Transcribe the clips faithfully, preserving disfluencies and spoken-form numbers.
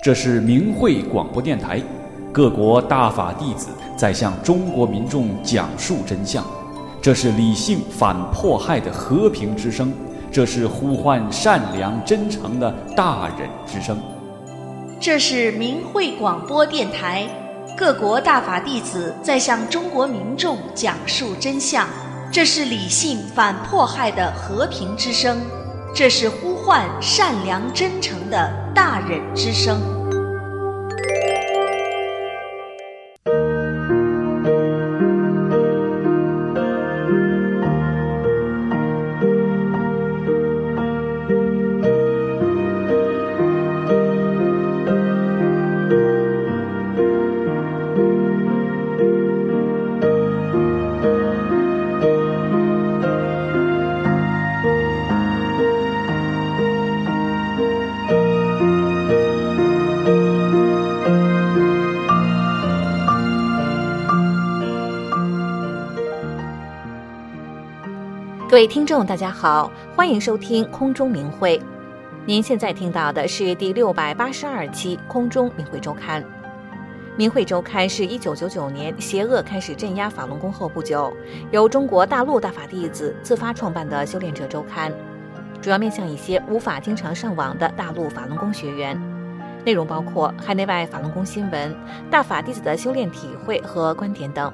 这是明慧广播电台，各国大法弟子在向中国民众讲述真相。这是理性反迫害的和平之声，这是呼唤善良真诚的大忍之声。 这是明慧广播电台，各国大法弟子在向中国民众讲述真相。这是理性反迫害的和平之声，这是呼唤善良真诚的大忍之声。 各位听众大家好，欢迎收听空中明慧。您现在听到的是第六百八十二期空中明慧周刊。明慧周刊是一九九九年邪恶开始镇压法轮功后不久，由中国大陆大法弟子自发创办的修炼者周刊，主要面向一些无法经常上网的大陆法轮功学员。内容包括海内外法轮功新闻、大法弟子的修炼体会和观点等。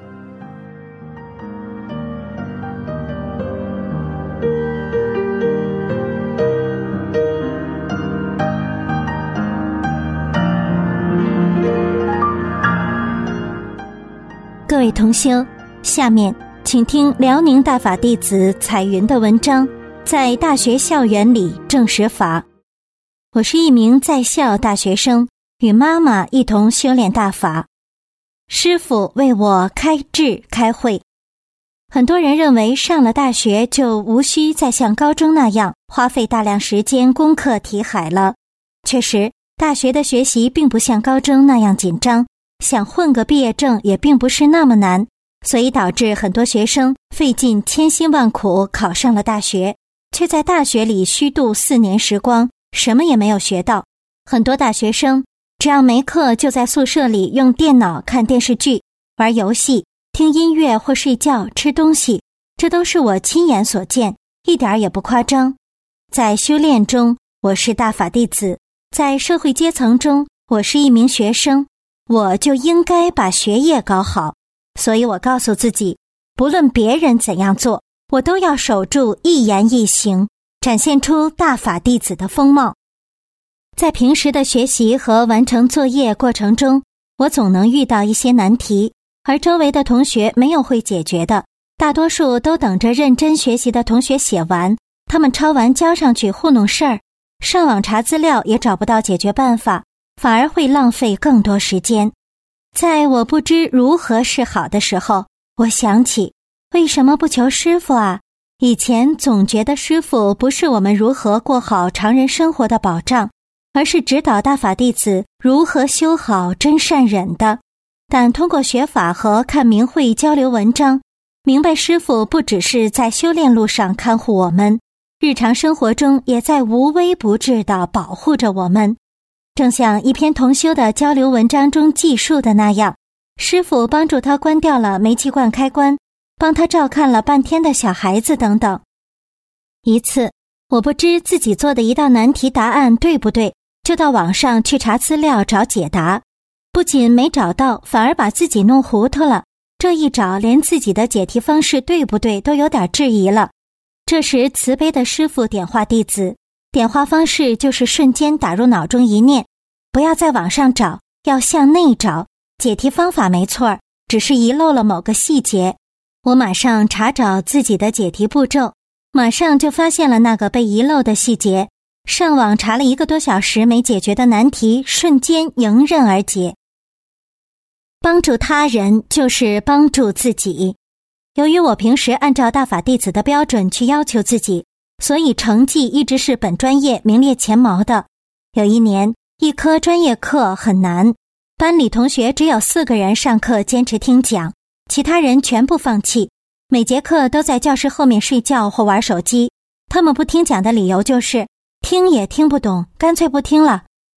各位同修，下面请听辽宁大法弟子彩云的文章，在大学校园里证实法。我是一名在校大学生，与妈妈一同修炼大法。师父为我开智开慧。很多人认为上了大学就无需再像高中那样花费大量时间攻克题海了。确实，大学的学习并不像高中那样紧张，想混个毕业证也并不是那么难，所以导致很多学生费尽千辛万苦考上了大学，却在大学里虚度四年时光，什么也没有学到。很多大学生只要没课就在宿舍里用电脑看电视剧、玩游戏、听音乐或睡觉、吃东西，这都是我亲眼所见，一点也不夸张。在修炼中，我是大法弟子；在社会阶层中，我是一名学生。我就应该把学业搞好，所以我告诉自己，不论别人怎样做，我都要守住一言一行，展现出大法弟子的风貌。在平时的学习和完成作业过程中，我总能遇到一些难题，而周围的同学没有会解决的，大多数都等着认真学习的同学写完，他们抄完交上去糊弄事儿，上网查资料也找不到解决办法，反而会浪费更多时间。在我不知如何是好的时候，我想起为什么不求师父啊？以前总觉得师父不是我们如何过好常人生活的保障，而是指导大法弟子如何修好真善忍的。但通过学法和看明慧交流文章，明白师父不只是在修炼路上看护我们，日常生活中也在无微不至地保护着我们。正像一篇同修的交流文章中记述的那样，师父帮助他关掉了煤气罐开关，帮他照看了半天的小孩子等等。一次，我不知自己做的一道难题答案对不对，就到网上去查资料找解答，不仅没找到，反而把自己弄糊涂了。这一找，连自己的解题方式对不对都有点质疑了。这时慈悲的师父点化弟子，点化方式就是瞬间打入脑中一念，不要在网上找，要向内找。解题方法没错，只是遗漏了某个细节。我马上查找自己的解题步骤，马上就发现了那个被遗漏的细节。上网查了一个多小时没解决的难题，瞬间迎刃而解。帮助他人就是帮助自己。由于我平时按照大法弟子的标准去要求自己，所以成绩一直是本专业名列前茅的。有一年，一科专业课很难，班里同学只有四个人上课坚持听讲，其他人全部放弃，每节课都在教室后面睡觉或玩手机。他们不听讲的理由就是听也听不懂，干脆不听了。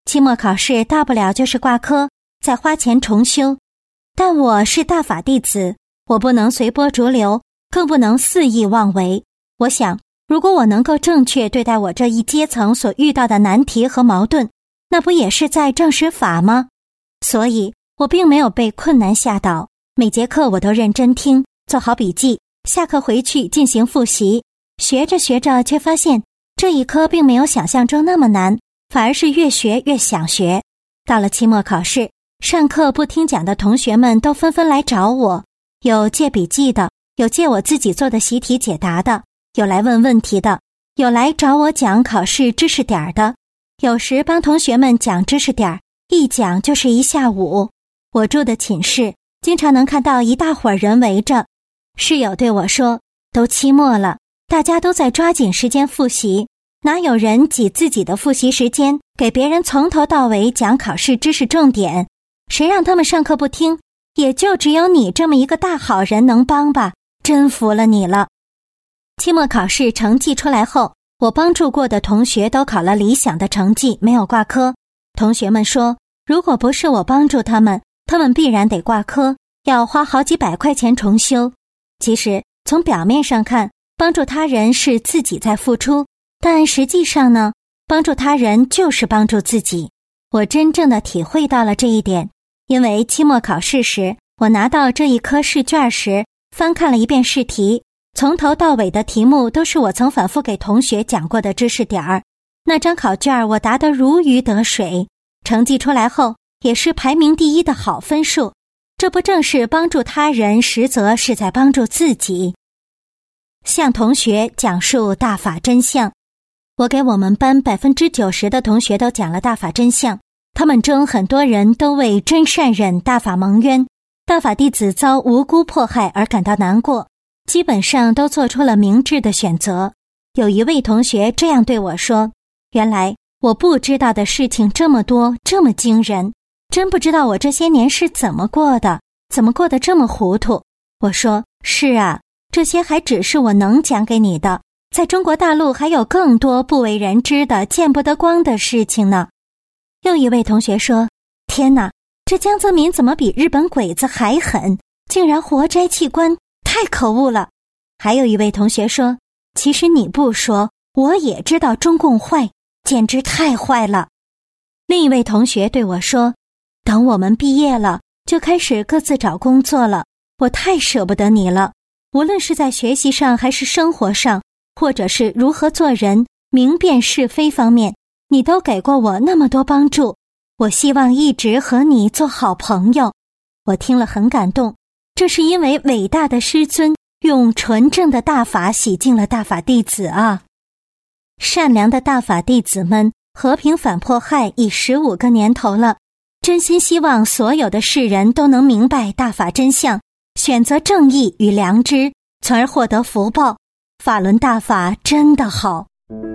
期末考试大不了就是挂科，再花钱重修。但我是大法弟子，我不能随波逐流，更不能肆意妄为。我想，如果我能够正确对待我这一阶层所遇到的难题和矛盾，那不也是在证实法吗？所以我并没有被困难吓倒，每节课我都认真听，做好笔记，下课回去进行复习。学着学着却发现这一科并没有想象中那么难，反而是越学越想学。到了期末考试，上课不听讲的同学们都纷纷来找我，有借笔记的，有借我自己做的习题解答的，有来问问题的，有来找我讲考试知识点的。有时帮同学们讲知识点，一讲就是一下午。我住的寝室经常能看到一大伙人围着。室友对我说，都期末了，大家都在抓紧时间复习，哪有人挤自己的复习时间给别人从头到尾讲考试知识重点？谁让他们上课不听？也就只有你这么一个大好人能帮吧，真服了你了。期末考试成绩出来后，我帮助过的同学都考了理想的成绩，没有挂科。同学们说，如果不是我帮助他们，他们必然得挂科，要花好几百块钱重修。其实从表面上看，帮助他人是自己在付出，但实际上呢，帮助他人就是帮助自己。我真正的体会到了这一点，因为期末考试时，我拿到这一科试卷时，翻看了一遍试题，从头到尾的题目都是我曾反复给同学讲过的知识点儿。那张考卷我答得如鱼得水，成绩出来后也是排名第一的好分数。这不正是帮助他人，实则是在帮助自己。向同学讲述大法真相。我给我们班 百分之九十 的同学都讲了大法真相，他们中很多人都为真善忍大法蒙冤，大法弟子遭无辜迫害而感到难过，基本上都做出了明智的选择。有一位同学这样对我说，原来我不知道的事情这么多，这么惊人，真不知道我这些年是怎么过的，怎么过得这么糊涂。我说，是啊，这些还只是我能讲给你的，在中国大陆还有更多不为人知的见不得光的事情呢。又一位同学说，天哪，这江泽民怎么比日本鬼子还狠，竟然活摘器官，太可恶了。还有一位同学说，其实你不说，我也知道中共坏，简直太坏了。另一位同学对我说，等我们毕业了，就开始各自找工作了，我太舍不得你了，无论是在学习上还是生活上，或者是如何做人、明辨是非方面，你都给过我那么多帮助，我希望一直和你做好朋友。我听了很感动，这是因为伟大的师尊用纯正的大法洗净了大法弟子啊！善良的大法弟子们和平反迫害已十五个年头了，真心希望所有的世人都能明白大法真相，选择正义与良知，从而获得福报。法轮大法真的好。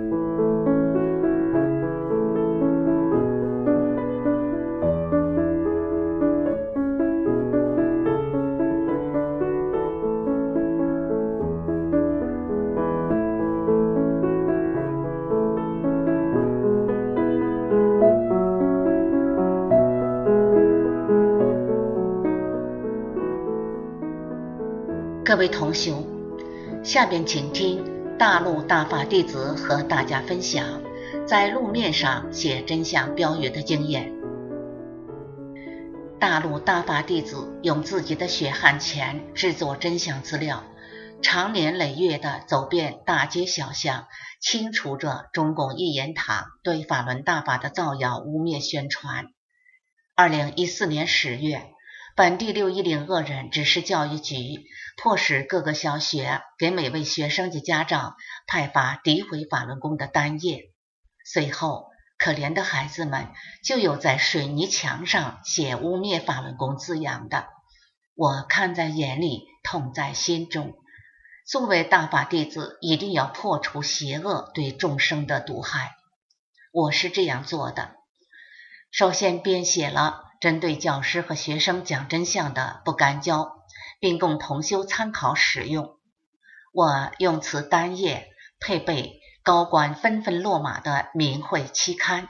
各位同修，下边请听大陆大法弟子和大家分享在路面上写真相标语的经验。大陆大法弟子用自己的血汗钱制作真相资料，长年累月地走遍大街小巷，清除着中共一言堂对法轮大法的造谣污蔑宣传。二零一四年十月，本地六一零恶人指示教育局迫使各个小学给每位学生及家长派发诋毁法轮功的单页。随后，可怜的孩子们就有在水泥墙上写污蔑法轮功字样的。我看在眼里，痛在心中。作为大法弟子，一定要破除邪恶对众生的毒害。我是这样做的：首先编写了针对教师和学生讲真相的不干胶，并供同修参考使用。我用此单页配备高官纷纷落马的名讳期刊，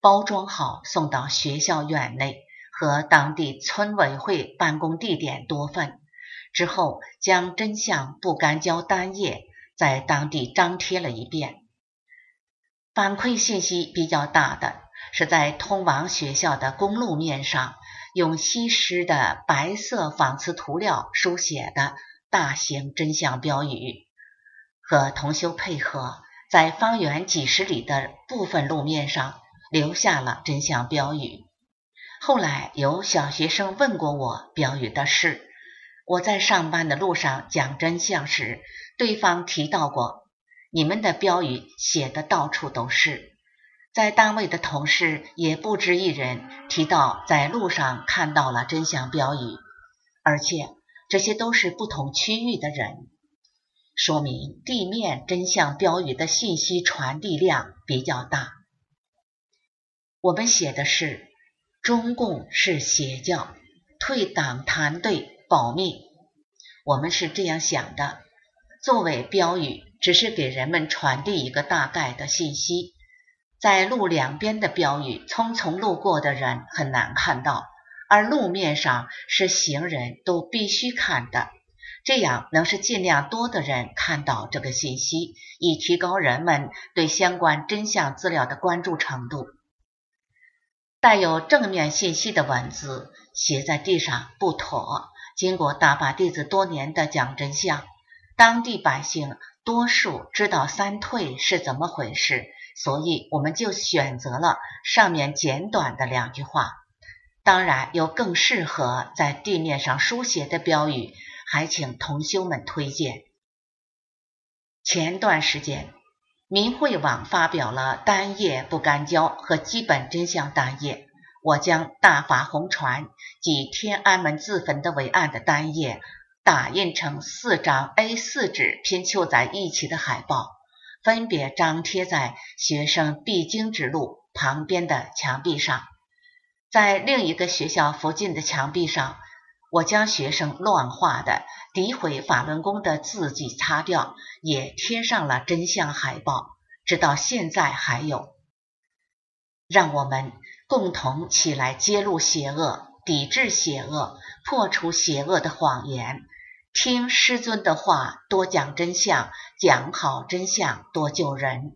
包装好送到学校院内和当地村委会办公地点多份，之后将真相不干胶单页在当地张贴了一遍。反馈信息比较大的是在通往学校的公路面上用稀释的白色仿瓷涂料书写的大型真相标语，和同修配合，在方圆几十里的部分路面上留下了真相标语。后来有小学生问过我标语的事，我在上班的路上讲真相时，对方提到过，你们的标语写的到处都是。在单位的同事也不止一人提到在路上看到了真相标语，而且这些都是不同区域的人，说明地面真相标语的信息传递量比较大。我们写的是中共是邪教，退党团队保密。我们是这样想的，作为标语只是给人们传递一个大概的信息，在路两边的标语匆匆路过的人很难看到，而路面上是行人都必须看的，这样能使尽量多的人看到这个信息，以提高人们对相关真相资料的关注程度。带有正面信息的文字写在地上不妥，经过大法弟子多年的讲真相，当地百姓多数知道三退是怎么回事，所以我们就选择了上面简短的两句话。当然有更适合在地面上书写的标语，还请同修们推荐。前段时间民汇网发表了单页不干胶和基本真相单页，我将大法红传及天安门自焚的伟案的单页打印成四张 A 四 纸拼凑在一起的海报，分别张贴在学生必经之路旁边的墙壁上。在另一个学校附近的墙壁上，我将学生乱画的诋毁法轮功的字迹擦掉，也贴上了真相海报，直到现在还有。让我们共同起来揭露邪恶，抵制邪恶，破除邪恶的谎言，听师尊的话，多讲真相，讲好真相，多救人。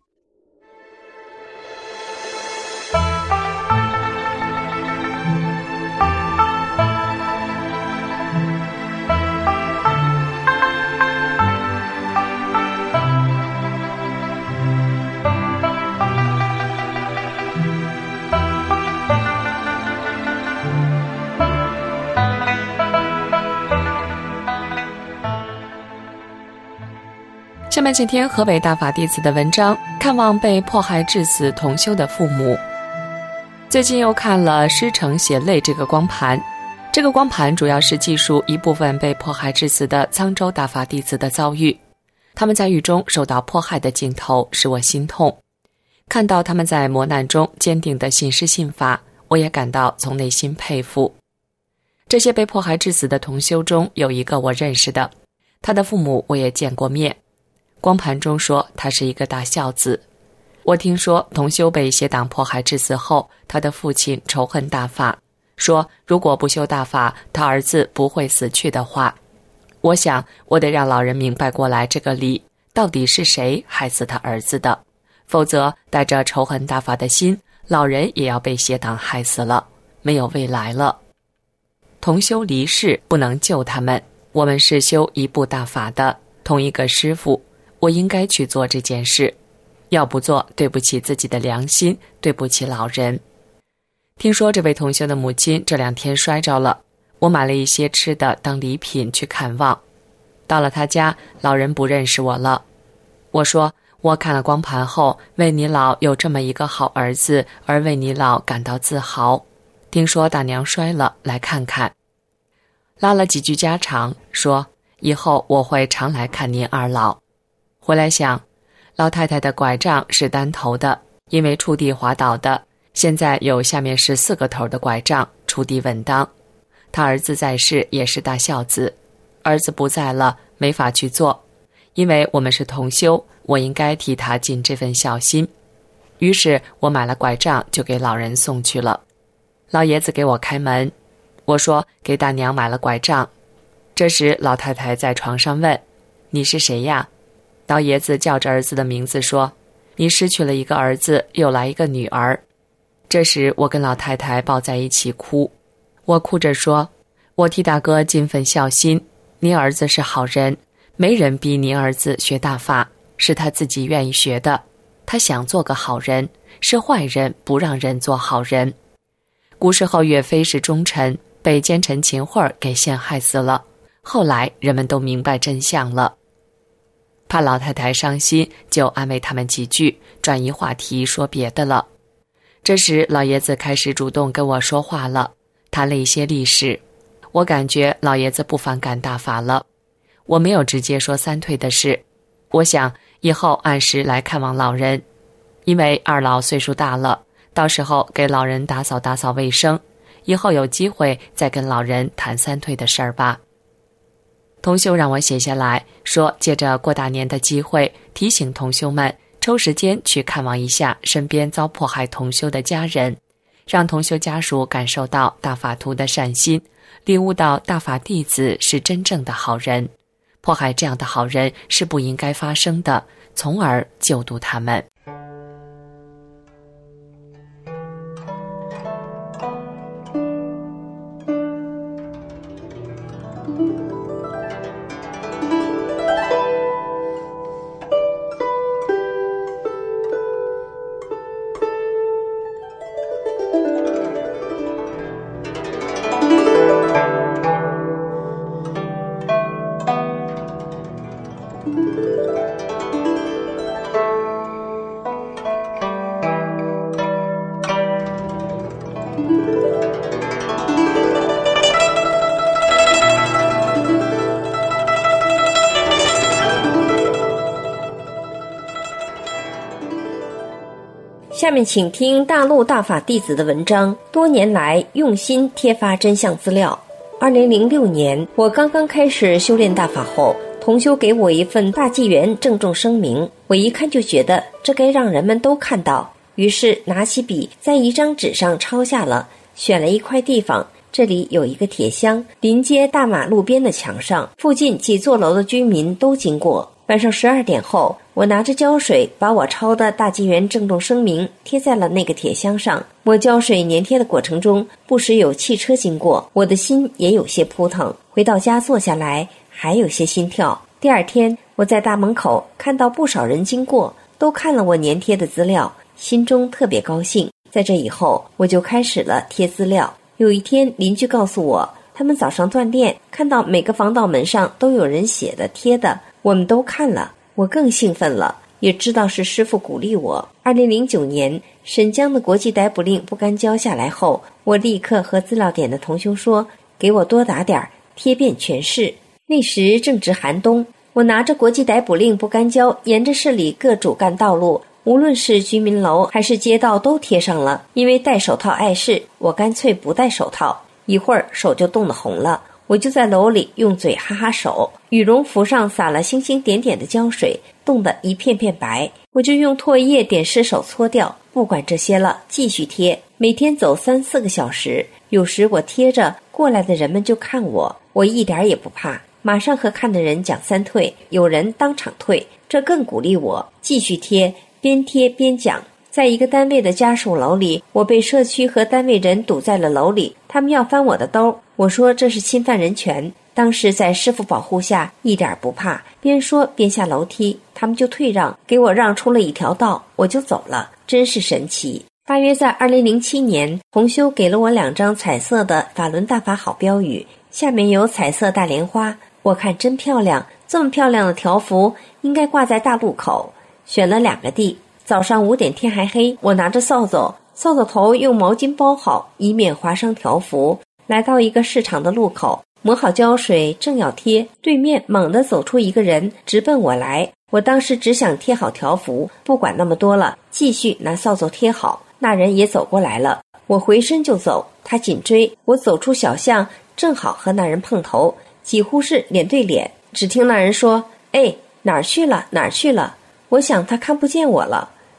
下面请听河北大法弟子的文章，看望被迫害致死同修的父母。最近又看了师承血泪这个光盘，这个光盘主要是记述一部分被迫害致死的沧州大法弟子的遭遇，他们在狱中受到迫害的镜头使我心痛，看到他们在磨难中坚定的信师信法，我也感到从内心佩服。这些被迫害致死的同修中有一个我认识的，他的父母我也见过面，光盘中说他是一个大孝子。我听说同修被邪党迫害致死后，他的父亲仇恨大法，说如果不修大法，他儿子不会死去的话。我想我得让老人明白过来这个理，到底是谁害死他儿子的，否则带着仇恨大法的心，老人也要被邪党害死了，没有未来了。同修离世不能救他们，我们是修一部大法的，同一个师父，我应该去做这件事，要不做对不起自己的良心，对不起老人。听说这位同修的母亲这两天摔着了，我买了一些吃的当礼品去看望。到了他家，老人不认识我了。我说我看了光盘后，为你老有这么一个好儿子而为你老感到自豪。听说大娘摔了，来看看。拉了几句家常，说以后我会常来看您二老。回来想，老太太的拐杖是单头的，因为触地滑倒的，现在有下面是四个头的拐杖，触地稳当。他儿子在世也是大孝子，儿子不在了，没法去做，因为我们是同修，我应该替他尽这份孝心。 于是我买了拐杖就给老人送去了。老爷子给我开门，我说给大娘买了拐杖。这时老太太在床上问，你是谁呀？老爷子叫着儿子的名字说，你失去了一个儿子，又来一个女儿。这时我跟老太太抱在一起哭，我哭着说，我替大哥尽份孝心，您儿子是好人，没人逼您儿子学大法，是他自己愿意学的，他想做个好人，是坏人不让人做好人。古时候岳飞是忠臣，被奸臣秦桧给陷害死了，后来人们都明白真相了。怕老太太伤心，就安慰他们几句，转移话题说别的了。这时老爷子开始主动跟我说话了，谈了一些历史。我感觉老爷子不反感大法了。我没有直接说三退的事，我想以后按时来看望老人，因为二老岁数大了，到时候给老人打扫打扫卫生，以后有机会再跟老人谈三退的事儿吧。同修让我写下来，说借着过大年的机会，提醒同修们抽时间去看望一下身边遭迫害同修的家人，让同修家属感受到大法徒的善心，领悟到大法弟子是真正的好人，迫害这样的好人是不应该发生的，从而救度他们。 下面请听大陆大法弟子的文章，多年来用心贴发真相资料。二零零六年，我刚刚开始修炼大法后，同修给我一份大纪元郑重声明，我一看就觉得这该让人们都看到，于是拿起笔在一张纸上抄下了，选了一块地方，这里有一个铁箱，临街大马路边的墙上，附近几座楼的居民都经过。晚上十二点后，我拿着胶水把我抄的大纪元郑重声明贴在了那个铁箱上。我胶水粘贴的过程中，不时有汽车经过，我的心也有些扑腾。回到家坐下来，还有些心跳。第二天，我在大门口看到不少人经过，都看了我粘贴的资料，心中特别高兴。在这以后，我就开始了贴资料。有一天，邻居告诉我，他们早上锻炼，看到每个防盗门上都有人写的贴的，我们都看了，我更兴奋了，也知道是师父鼓励我。二零零九年，沈江的国际逮捕令不干胶下来后，我立刻和资料点的同修说，给我多打点，贴遍全市。那时正值寒冬，我拿着国际逮捕令不干胶，沿着市里各主干道路，无论是居民楼还是街道都贴上了。因为戴手套碍事，我干脆不戴手套，一会儿手就冻得红了。我就在楼里用嘴哈哈手，羽绒服上撒了星星点点的胶水，冻得一片片白，我就用唾液点湿手搓掉。不管这些了，继续贴，每天走三四个小时。有时我贴着，过来的人们就看我，我一点也不怕，马上和看的人讲三退，有人当场退，这更鼓励我继续贴，边贴边讲。在一个单位的家属楼里，我被社区和单位人堵在了楼里，他们要翻我的兜，我说这是侵犯人权。当时在师父保护下一点不怕，边说边下楼梯，他们就退让，给我让出了一条道，我就走了，真是神奇。大约在二零零七年，同修给了我两张彩色的法轮大法好标语，下面有彩色大莲花，我看真漂亮，这么漂亮的条幅应该挂在大路口。选了两个地，早上五点天还黑，我拿着扫帚，扫帚头用毛巾包好，以免划伤条幅。来到一个市场的路口，抹好胶水正要贴，对面猛地走出一个人，直奔我来。我当时只想贴好条幅，不管那么多了，继续拿扫帚贴好。那人也走过来了，我回身就走，他紧追。我走出小巷，正好和那人碰头，几乎是脸对脸。只听那人说：“哎，哪儿去了？哪儿去了？”我想他看不见我了。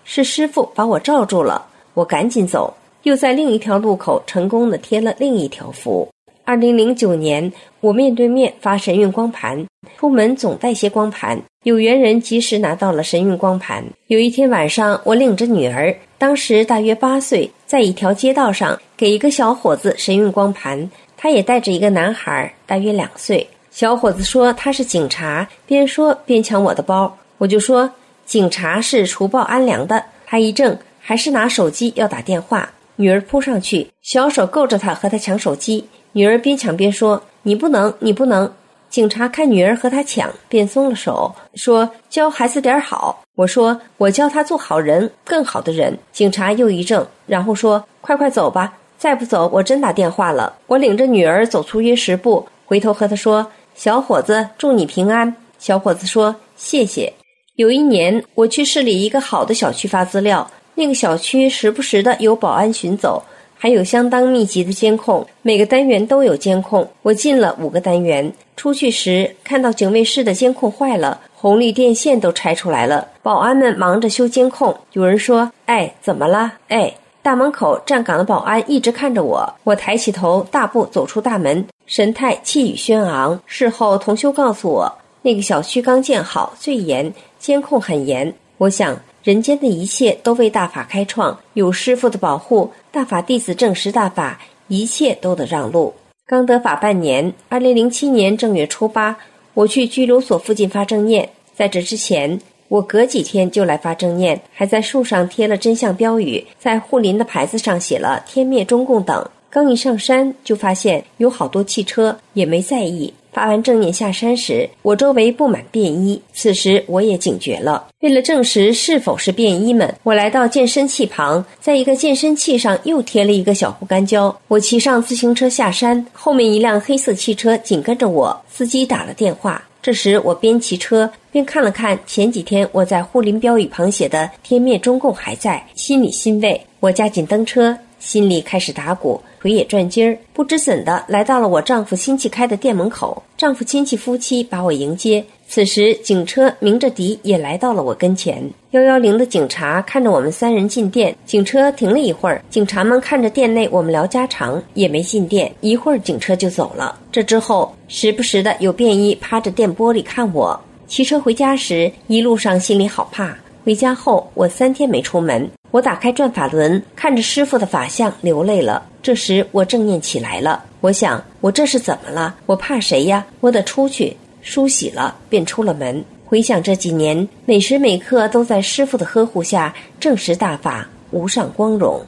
是师父把我罩住了。我赶紧走，又在另一条路口成功地贴了另一条符。二零零九年，我面对面发神韵光盘，出门总带些光盘，有缘人及时拿到了神韵光盘。有一天晚上，我领着女儿，当时大约八岁，在一条街道上给一个小伙子神韵光盘，他也带着一个男孩，大约两岁。小伙子说他是警察，边说边抢我的包。我就说警察是除暴安良的。他一怔，还是拿手机要打电话。女儿扑上去，小手够着他，和他抢手机。女儿边抢边说你不能你不能。警察看女儿和他抢，便松了手，说教孩子点好。我说我教他做好人，更好的人。警察又一怔，然后说快快走吧，再不走我真打电话了。我领着女儿走出约十步，回头和他说小伙子祝你平安。小伙子说谢谢。有一年我去市里一个好的小区发资料，那个小区时不时的有保安巡走，还有相当密集的监控，每个单元都有监控。我进了五个单元，出去时看到警卫室的监控坏了，红绿电线都拆出来了，保安们忙着修监控。有人说哎怎么了？哎，大门口站岗的保安一直看着我。我抬起头大步走出大门，神态气宇轩昂。事后同修告诉我，那个小区刚建好，最严，监控很严。我想人间的一切都为大法开创，有师父的保护，大法弟子证实大法，一切都得让路。刚得法半年，二零零七年正月初八，我去拘留所附近发正念。在这之前，我隔几天就来发正念，还在树上贴了真相标语，在护林的牌子上写了天灭中共等。刚一上山就发现有好多汽车，也没在意。发完正念下山时，我周围布满便衣，此时我也警觉了。为了证实是否是便衣们，我来到健身器旁，在一个健身器上又贴了一个小护干胶。我骑上自行车下山，后面一辆黑色汽车紧跟着我，司机打了电话。这时我边骑车边看了看前几天我在护林标语旁写的天灭中共还在，心里欣慰。我加紧蹬车，心里开始打鼓，腿也转筋儿，不知怎的来到了我丈夫亲戚开的店门口。丈夫亲戚夫妻把我迎接，此时警车鸣着笛也来到了我跟前。一一零的警察看着我们三人进店，警车停了一会儿，警察们看着店内我们聊家常，也没进店，一会儿警车就走了。这之后时不时的有便衣趴着店玻璃看我。骑车回家时，一路上心里好怕。回家后我三天没出门，我打开转法轮，看着师父的法相流泪了。这时我正念起来了，我想我这是怎么了？我怕谁呀？我得出去。梳洗了便出了门。回想这几年，每时每刻都在师父的呵护下证实大法无上光荣。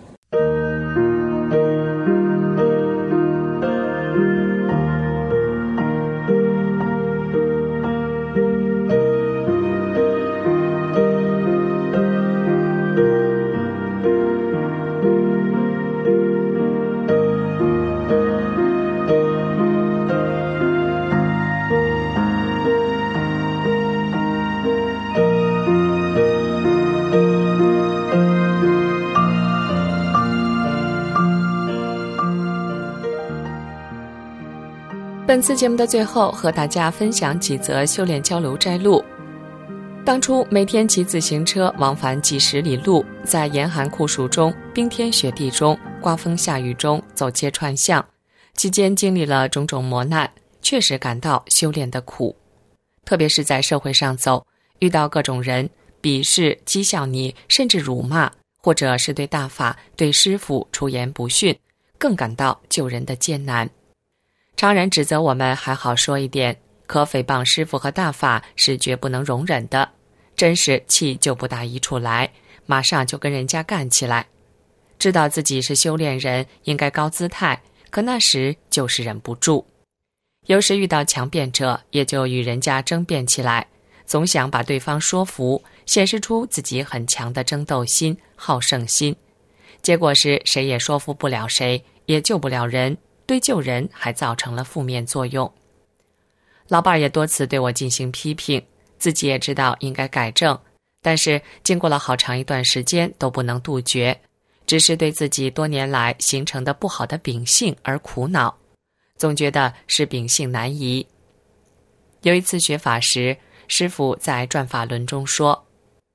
本次节目的最后，和大家分享几则修炼交流摘录。当初每天骑自行车往返几十里路，在严寒酷暑中、冰天雪地中、刮风下雨中走街串巷，期间经历了种种磨难，确实感到修炼的苦。特别是在社会上走，遇到各种人鄙视、讥笑你，甚至辱骂，或者是对大法、对师父出言不逊，更感到救人的艰难。常人指责我们还好说一点，可诽谤师父和大法是绝不能容忍的，真是气就不打一处来，马上就跟人家干起来。知道自己是修炼人，应该高姿态，可那时就是忍不住。有时遇到强辩者，也就与人家争辩起来，总想把对方说服，显示出自己很强的争斗心、好胜心。结果是谁也说服不了谁，也救不了人，对救人还造成了负面作用。老伴儿也多次对我进行批评，自己也知道应该改正，但是经过了好长一段时间都不能杜绝，只是对自己多年来形成的不好的秉性而苦恼，总觉得是秉性难移。有一次学法时，师父在转法轮中说，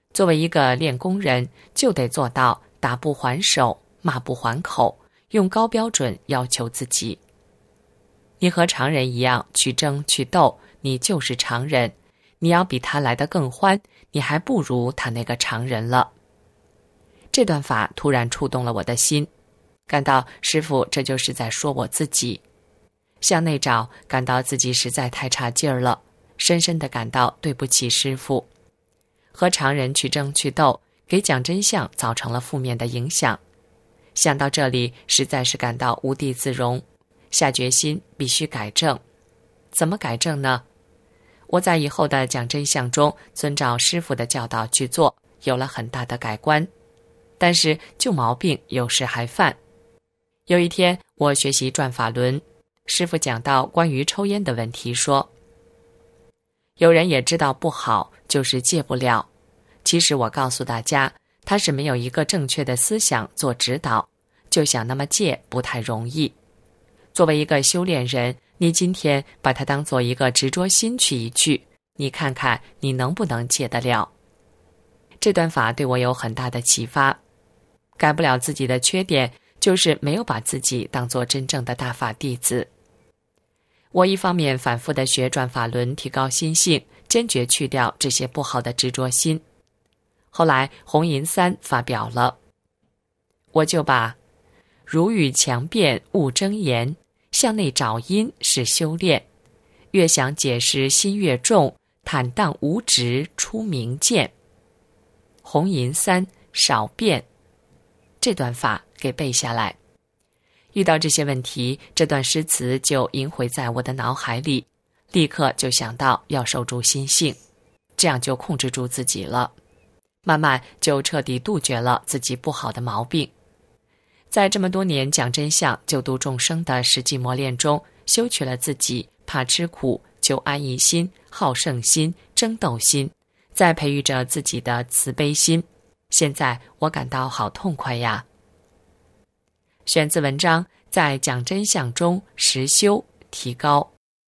作为一个练功人，就得做到打不还手，骂不还口，用高标准要求自己。你和常人一样去争去斗，你就是常人。你要比他来得更欢，你还不如他那个常人了。这段法突然触动了我的心，感到师父这就是在说我自己。向内找，感到自己实在太差劲儿了，深深地感到对不起师父。和常人去争去斗，给讲真相造成了负面的影响。想到这里，实在是感到无地自容，下决心必须改正。怎么改正呢？我在以后的讲真相中遵照师父的教导去做，有了很大的改观。但是旧毛病有时还犯。有一天我学习转法轮，师父讲到关于抽烟的问题，说有人也知道不好，就是戒不了。其实我告诉大家，他是没有一个正确的思想做指导，就想那么戒不太容易。作为一个修炼人，你今天把它当做一个执着心去一去，你看看你能不能戒得了。这段法对我有很大的启发。改不了自己的缺点，就是没有把自己当作真正的大法弟子。我一方面反复地学转法轮，提高心性，坚决去掉这些不好的执着心。后来红银三发表了，我就把如遇强辩勿争言，向内找因是修炼，越想解释心越重，坦荡无执出明见。红银三少辩，这段法给背下来。遇到这些问题，这段诗词就萦回在我的脑海里，立刻就想到要守住心性，这样就控制住自己了，慢慢就彻底杜绝了自己不好的毛病。在这么多年讲真相、救度众生的实际磨练中，修取了自己怕吃苦、求安逸心、好胜心、争斗心，在培育着自己的慈悲心。现在我感到好痛快呀！选自文章《在讲真相中实修提高》。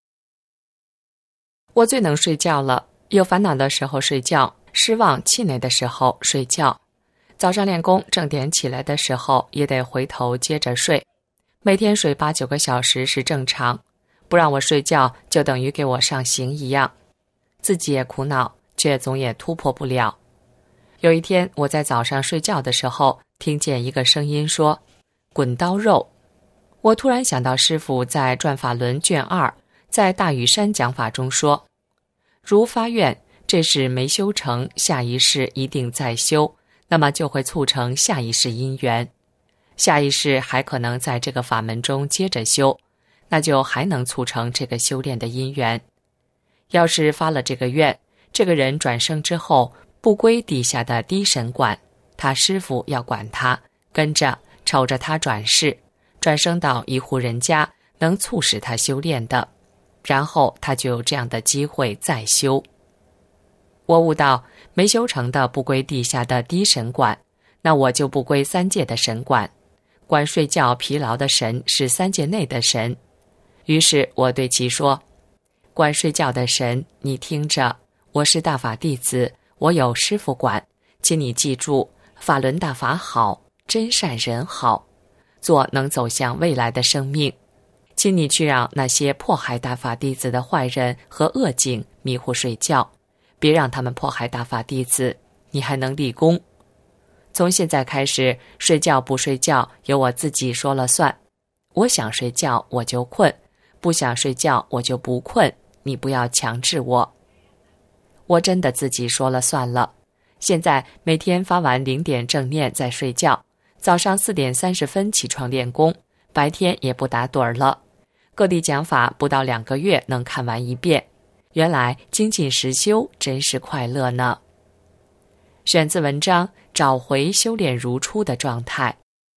我最能睡觉了，有烦恼的时候睡觉，失望气馁的时候睡觉，早上练功正点起来的时候也得回头接着睡。每天睡八九个小时是正常，不让我睡觉就等于给我上刑一样。自己也苦恼，却总也突破不了。有一天我在早上睡觉的时候，听见一个声音说滚刀肉。我突然想到师父在转法轮卷二在大屿山讲法中说，如发愿这事没修成，下一世一定再修，那么就会促成下一世因缘，下一世还可能在这个法门中接着修，那就还能促成这个修炼的因缘。要是发了这个愿，这个人转生之后不归地下的低神管，他师父要管他，跟着瞅着他转世，转生到一户人家，能促使他修炼的，然后他就有这样的机会再修。我悟到，没修成的不归地下的低神管，那我就不归三界的神管，管睡觉疲劳的神是三界内的神。于是我对其说，管睡觉的神，你听着，我是大法弟子，我有师父管，请你记住，法轮大法好，真善人好，做能走向未来的生命，请你去让那些迫害大法弟子的坏人和恶境迷糊睡觉，别让他们迫害大法弟子，你还能立功。从现在开始，睡觉不睡觉由我自己说了算，我想睡觉我就困，不想睡觉我就不困，你不要强制我。我真的自己说了算了。现在每天发完零点正念再睡觉，早上四点三十分起床练功，白天也不打盹儿了。各地讲法不到两个月能看完一遍，原来精进实修真是快乐呢。选自文章《找回修炼如初的状态》。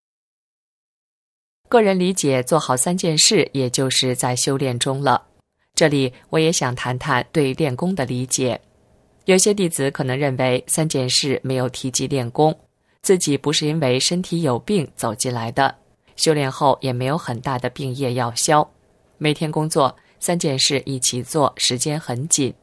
个人理解，做好三件事，也就是在修炼中了。这里我也想谈谈对练功的理解。有些弟子可能认为三件事没有提及练功，自己不是因为身体有病走进来的，修炼后也没有很大的病业要消，每天工作三件事一起做，时间很紧。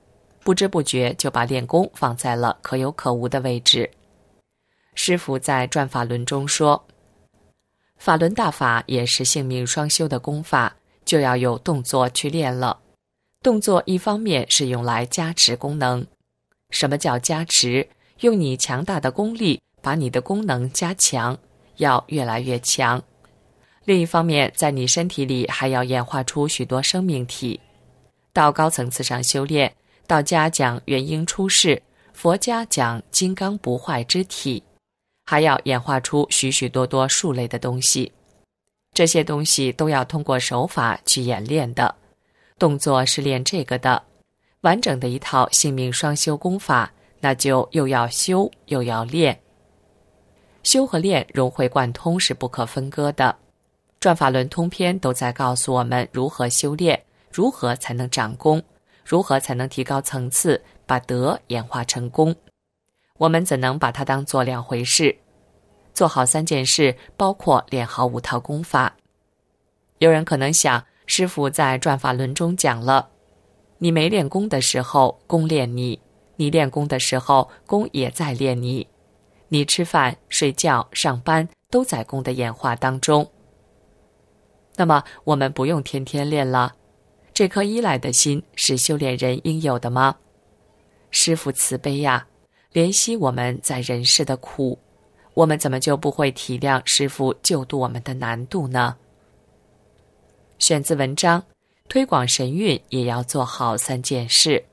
不知不觉就把练功放在了可有可无的位置。师父在转法轮中说，法轮大法也是性命双修的功法，就要有动作去练了。动作一方面是用来加持功能。什么叫加持？用你强大的功力把你的功能加强，要越来越强。另一方面，在你身体里还要演化出许多生命体。到高层次上修炼，道家讲元婴出世，佛家讲金刚不坏之体，还要演化出许许多多数类的东西。这些东西都要通过手法去演练的。动作是练这个的，完整的一套性命双修功法，那就又要修又要练。修和练融会贯通，是不可分割的。转法轮通篇都在告诉我们如何修炼，如何才能长功，如何才能提高层次，把德演化成功。我们怎能把它当作两回事？做好三件事，包括练好五套功法。有人可能想，师父在转法轮中讲了，你没练功的时候，功练你；你练功的时候，功也在练你。你吃饭、睡觉、上班都在功的演化当中。那么我们不用天天练了，这颗依赖的心是修炼人应有的吗？师父慈悲呀，怜惜我们在人世的苦，我们怎么就不会体谅师父救度我们的难度呢？选自文章，推广神韵也要做好三件事。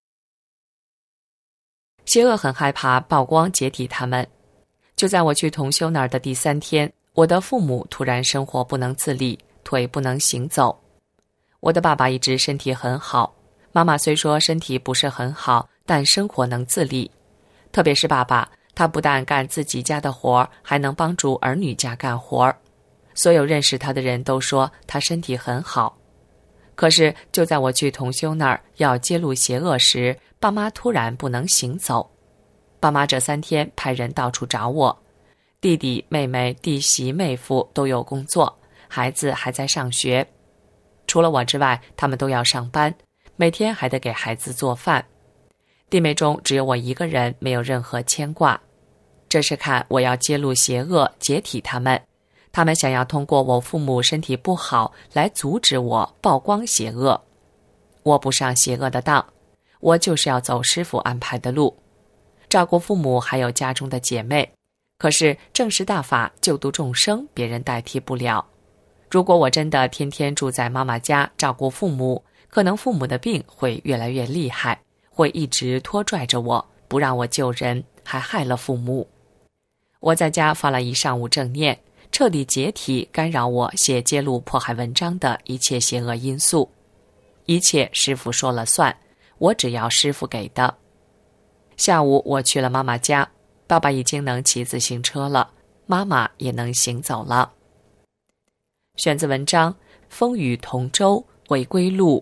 邪恶很害怕曝光解体他们。就在我去同修那儿的第三天，我的父母突然生活不能自理，腿不能行走。我的爸爸一直身体很好，妈妈虽说身体不是很好，但生活能自理。特别是爸爸，他不但干自己家的活，还能帮助儿女家干活。所有认识他的人都说他身体很好。可是就在我去同修那儿要揭露邪恶时，爸妈突然不能行走。爸妈这三天派人到处找我，弟弟、妹妹、弟媳、妹夫都有工作，孩子还在上学。除了我之外，他们都要上班，每天还得给孩子做饭。弟妹中只有我一个人没有任何牵挂。这是看我要揭露邪恶，解体他们。他们想要通过我父母身体不好来阻止我曝光邪恶。我不上邪恶的当，我就是要走师父安排的路，照顾父母还有家中的姐妹。可是正实大法救度众生，别人代替不了。如果我真的天天住在妈妈家照顾父母，可能父母的病会越来越厉害，会一直拖拽着我，不让我救人，还害了父母。我在家发了一上午正念，彻底解体干扰我写揭露迫害文章的一切邪恶因素。一切师父说了算，我只要师父给的。下午我去了妈妈家，爸爸已经能骑自行车了，妈妈也能行走了。选自文章《风雨同舟回归路》。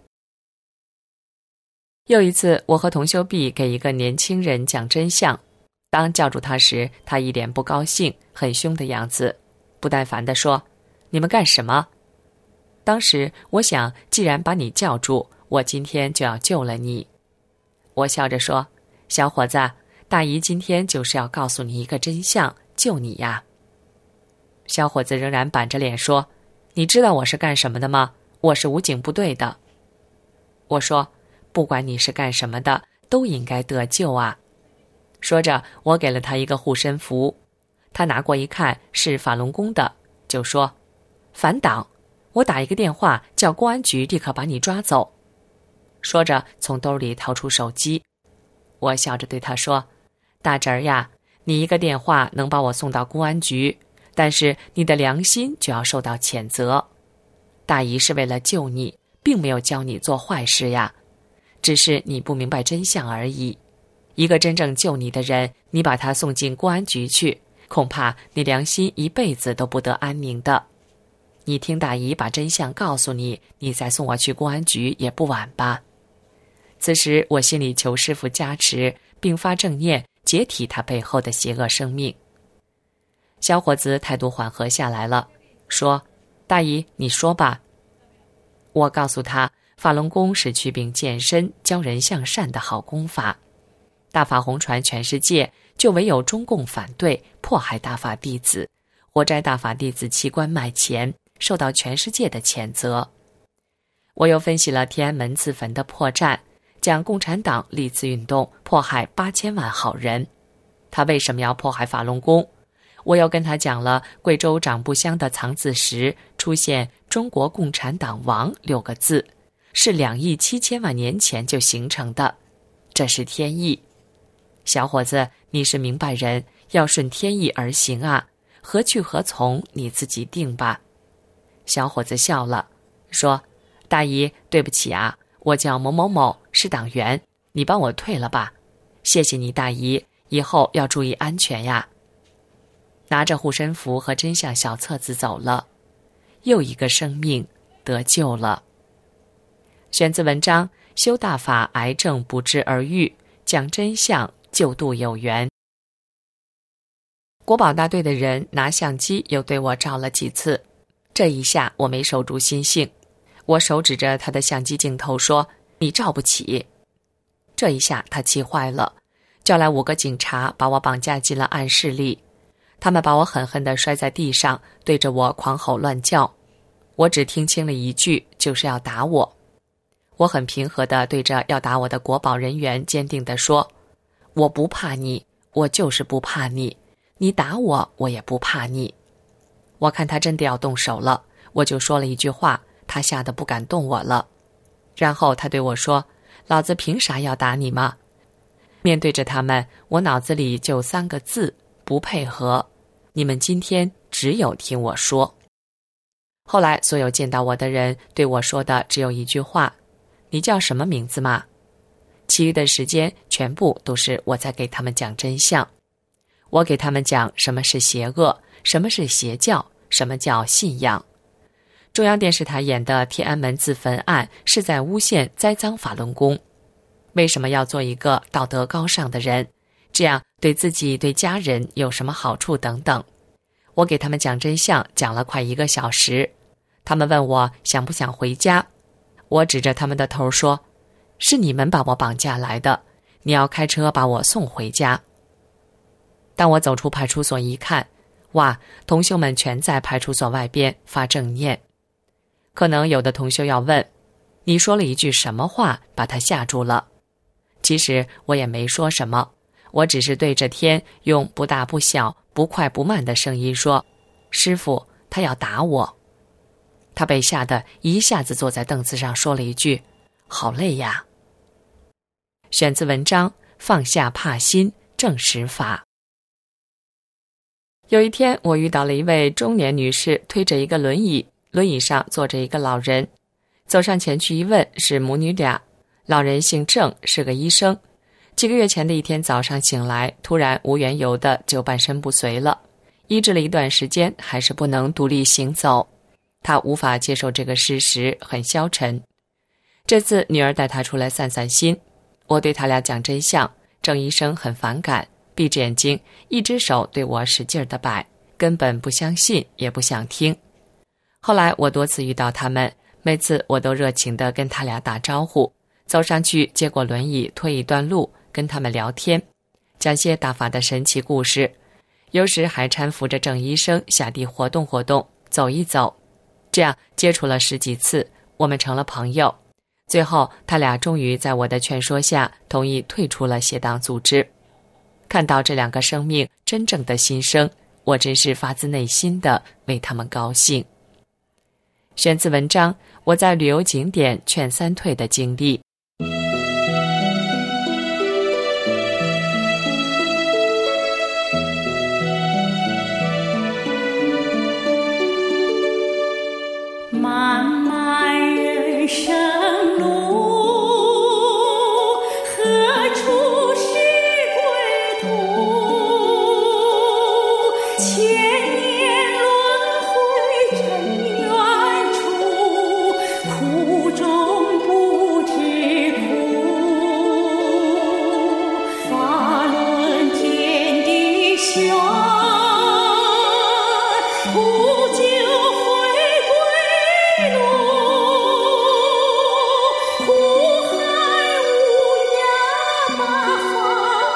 又一次，我和同修毕给一个年轻人讲真相，当叫住他时，他一脸不高兴，很凶的样子，不耐烦地说：“你们干什么？”当时我想，既然把你叫住，我今天就要救了你。我笑着说：“小伙子，大姨今天就是要告诉你一个真相，救你呀。”小伙子仍然板着脸说：“你知道我是干什么的吗？我是武警部队的。”我说：“不管你是干什么的，都应该得救啊。”说着，我给了他一个护身符。他拿过一看，是法轮功的，就说：“反党！我打一个电话，叫公安局立刻把你抓走。”说着，从兜里掏出手机。我笑着对他说：“大侄儿呀，你一个电话能把我送到公安局，但是你的良心就要受到谴责。大姨是为了救你，并没有教你做坏事呀，只是你不明白真相而已。一个真正救你的人，你把他送进公安局去，恐怕你良心一辈子都不得安宁的。你听大姨把真相告诉你，你再送我去公安局也不晚吧。”此时我心里求师父加持，并发正念，解体他背后的邪恶生命。小伙子态度缓和下来了，说：“大姨，你说吧。”我告诉他，法轮功是祛病健身、教人向善的好功法。 大法红传全世界，就唯有中共反对迫害大法弟子，活摘大法弟子器官卖钱，受到全世界的谴责。我又分析了天安门自焚的破绽，讲共产党历次运动迫害八千万好人，他为什么要迫害法轮功？我又跟他讲了贵州长布乡的藏字石出现中国共产党亡六个字，是两亿七千万年前就形成的，这是天意。小伙子，你是明白人，要顺天意而行啊，何去何从你自己定吧。小伙子笑了，说，大姨，对不起啊，我叫某某某，是党员，你帮我退了吧。谢谢你大姨，以后要注意安全呀。拿着护身符和真相小册子走了，又一个生命得救了。选自文章《修大法，癌症不治而愈，讲真相，救度有缘》。国保大队的人拿相机又对我照了几次，这一下我没守住心性，我手指着他的相机镜头说，你照不起。这一下他气坏了，叫来五个警察把我绑架进了暗室里，他们把我狠狠地摔在地上，对着我狂吼乱叫。我只听清了一句，就是要打我。我很平和地对着要打我的国保人员坚定地说，我不怕你，我就是不怕你，你打我我也不怕你。我看他真的要动手了，我就说了一句话，他吓得不敢动我了。然后他对我说，老子凭啥要打你吗？面对着他们，我脑子里就三个字，不配合。你们今天只有听我说。后来所有见到我的人对我说的只有一句话，你叫什么名字吗？其余的时间全部都是我在给他们讲真相。我给他们讲什么是邪恶，什么是邪教，什么叫信仰。中央电视台演的天安门自焚案是在诬陷栽赃法轮功。为什么要做一个道德高尚的人？这样对自己对家人有什么好处等等。我给他们讲真相，讲了快一个小时。他们问我想不想回家，我指着他们的头说，是你们把我绑架来的，你要开车把我送回家。当我走出派出所一看，哇，同修们全在派出所外边发正念。可能有的同修要问，你说了一句什么话把他吓住了？其实我也没说什么，我只是对着天用不大不小不快不慢的声音说，师父，他要打我。他被吓得一下子坐在凳子上，说了一句，好累呀。选自文章《放下怕心，正实法》。有一天我遇到了一位中年女士，推着一个轮椅，轮椅上坐着一个老人。走上前去一问，是母女俩。老人姓郑，是个医生。几个月前的一天早上醒来，突然无缘由的就半身不遂了，医治了一段时间，还是不能独立行走。他无法接受这个事实，很消沉。这次女儿带他出来散散心，我对他俩讲真相，郑医生很反感，闭着眼睛，一只手对我使劲地摆，根本不相信，也不想听。后来我多次遇到他们，每次我都热情地跟他俩打招呼，走上去接过轮椅推一段路，跟他们聊天，讲些大法的神奇故事，有时还搀扶着郑医生下地活动活动，走一走。这样接触了十几次，我们成了朋友。最后他俩终于在我的劝说下同意退出了邪党组织。看到这两个生命真正的心声，我真是发自内心的为他们高兴。选自文章《我在旅游景点劝三退的经历》。 漫漫人生路，何处是归途？千年轮回真远处，苦中不知苦。法轮天地玄，不久苦海无涯，大法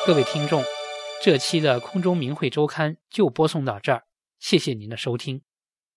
各位听众，这期的空中明慧周刊就播送到这儿，谢谢您的收听。